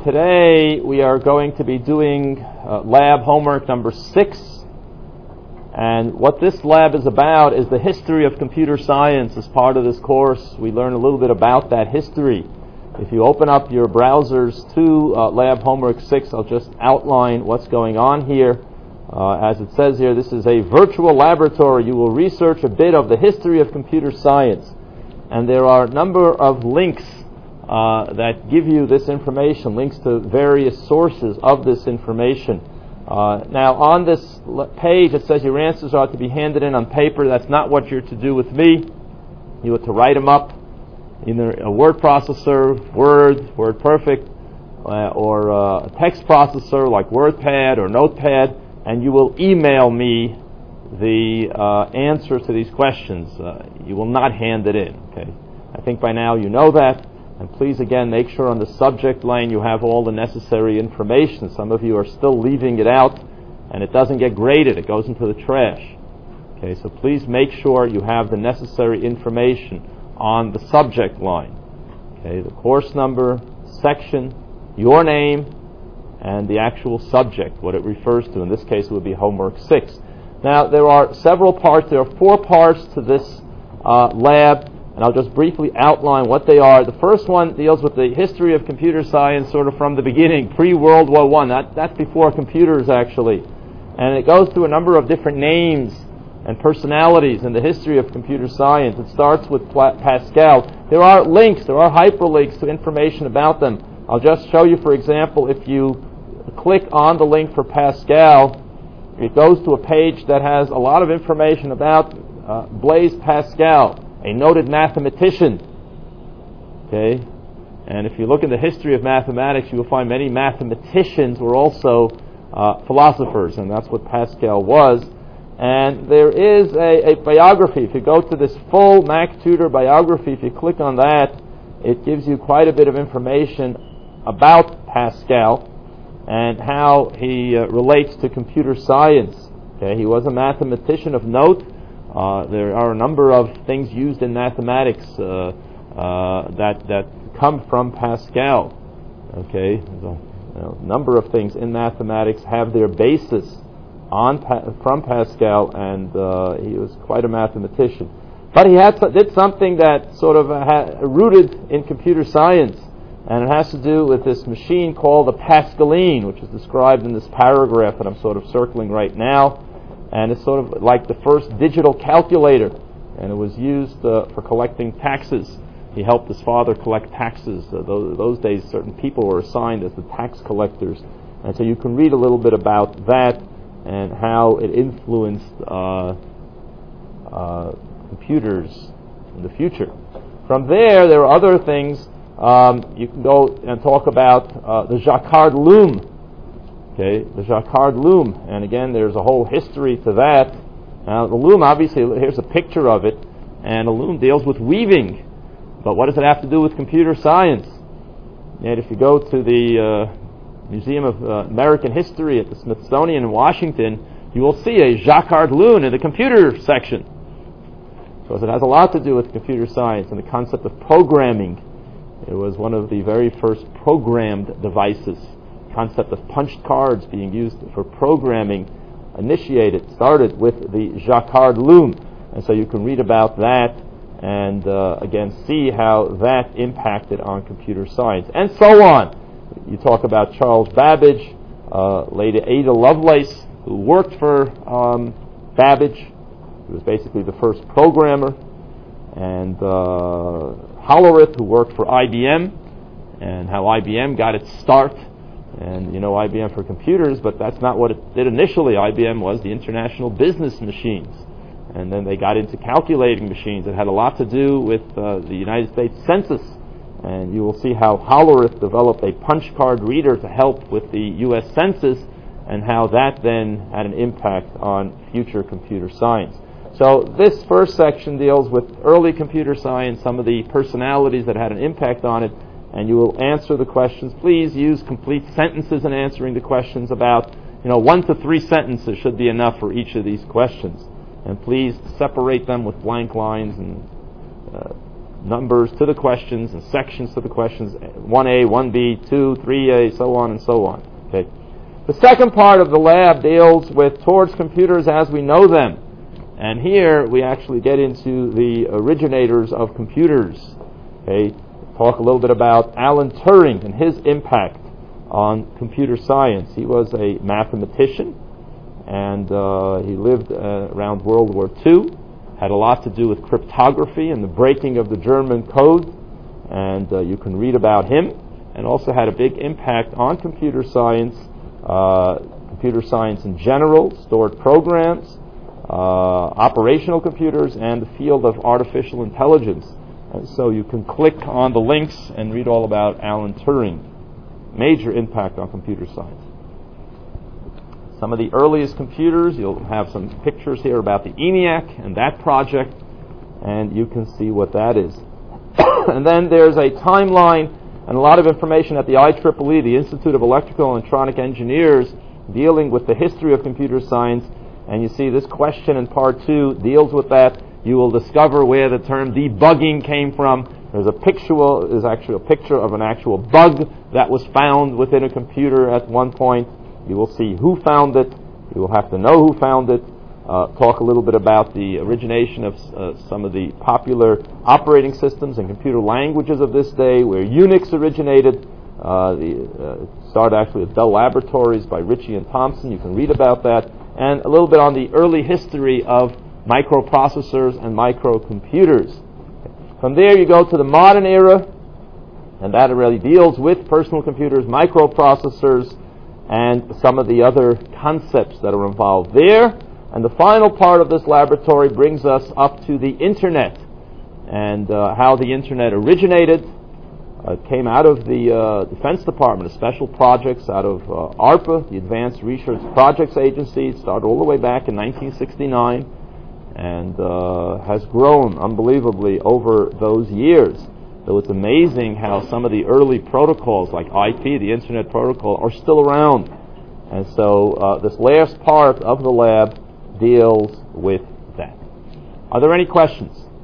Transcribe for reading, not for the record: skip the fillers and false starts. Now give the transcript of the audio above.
today we are going to be doing lab homework number 6. And what this lab is about is the history of computer science. As part of this course, we learn a little bit about that history. If you open up your browsers to lab homework 6, I'll just outline what's going on here. As it says here, this is a virtual laboratory. You will research a bit of the history of computer science. And there are a number of links that give you this information, links to various sources of this information. Now, on this page, it says your answers are to be handed in on paper. That's not what you're to do with me. You are to write them up in a word processor, Word, WordPerfect, or a text processor like WordPad or Notepad, and you will email me the answers to these questions. You will not hand it in. Okay? I think by now you know that. And please, again, make sure on the subject line you have all the necessary information. Some of you are still leaving it out, and it doesn't get graded. It goes into the trash. Okay, so please make sure you have the necessary information on the subject line. Okay, the course number, section, your name, and the actual subject, what it refers to. In this case, it would be homework 6. Now, there are several parts. There are 4 parts to this lab. And I'll just briefly outline what they are. The first one deals with the history of computer science sort of from the beginning, pre-World War I. That's before computers, actually. And it goes through a number of different names and personalities in the history of computer science. It starts with Pascal. There are links, there are hyperlinks to information about them. I'll just show you, for example, if you click on the link for Pascal, it goes to a page that has a lot of information about Blaise Pascal, a noted mathematician. Okay, and if you look in the history of mathematics, you will find many mathematicians were also philosophers, and that's what Pascal was. And there is a biography. If you go to this full MacTutor biography, if you click on that, it gives you quite a bit of information about Pascal and how he relates to computer science. Okay, he was a mathematician of note. There are a number of things used in mathematics that come from Pascal. Okay, a number of things in mathematics have their basis from Pascal, and he was quite a mathematician. But he did something that sort of rooted in computer science, and it has to do with this machine called the Pascaline, which is described in this paragraph that I'm sort of circling right now. And it's sort of like the first digital calculator, and it was used for collecting taxes. He helped his father collect taxes. Those days, certain people were assigned as the tax collectors. And so you can read a little bit about that and how it influenced computers in the future. From there are other things. You can go and talk about the Jacquard loom. Okay, the Jacquard loom, and again, there's a whole history to that. Now, the loom, obviously, here's a picture of it, and a loom deals with weaving. But what does it have to do with computer science? And if you go to the Museum of American History at the Smithsonian in Washington, you will see a Jacquard loom in the computer section. Because it has a lot to do with computer science and the concept of programming. It was one of the very first programmed devices. Concept of punched cards being used for programming started with the Jacquard loom. And so you can read about that and again see how that impacted on computer science and so on. You talk about Charles Babbage, Lady Ada Lovelace, who worked for Babbage. He was basically the first programmer. And Hollerith, who worked for IBM, and how IBM got its start. And you know IBM for computers, but that's not what it did initially. IBM was the International Business Machines. And then they got into calculating machines. It had a lot to do with the United States Census. And you will see how Hollerith developed a punch card reader to help with the U.S. Census, and how that then had an impact on future computer science. So this first section deals with early computer science, some of the personalities that had an impact on it, and you will answer the questions. Please use complete sentences in answering the questions. About 1 to 3 sentences should be enough for each of these questions. And please separate them with blank lines and numbers to the questions and sections to the questions, 1A, 1B, 2, 3A, so on and so on. Okay. The second part of the lab deals with towards computers as we know them. And here we actually get into the originators of computers. Okay. Talk a little bit about Alan Turing and his impact on computer science. He was a mathematician, and he lived around World War II. Had a lot to do with cryptography and the breaking of the German code, and you can read about him, and also had a big impact on computer science in general, stored programs, operational computers, and the field of artificial intelligence. And so you can click on the links and read all about Alan Turing. Major impact on computer science. Some of the earliest computers, you'll have some pictures here about the ENIAC and that project, and you can see what that is. And then there's a timeline and a lot of information at the IEEE, the Institute of Electrical and Electronic Engineers, dealing with the history of computer science. And you see this question in part 2 deals with that. You will discover where the term debugging came from. There's actually a picture of an actual bug that was found within a computer at one point. You will see who found it. You will have to know who found it. Talk a little bit about the origination of some of the popular operating systems and computer languages of this day, where Unix originated. Started actually at Bell Laboratories by Ritchie and Thompson. You can read about that. And a little bit on the early history of microprocessors and microcomputers. From there you go to the modern era, and that really deals with personal computers, microprocessors, and some of the other concepts that are involved there. And the final part of this laboratory brings us up to the Internet and how the Internet originated. It came out of the Defense Department, of Special Projects, out of ARPA, the Advanced Research Projects Agency. It started all the way back in 1969 and has grown unbelievably over those years. So it's amazing how some of the early protocols, like IP, the Internet Protocol, are still around. And so this last part of the lab deals with that. Are there any questions?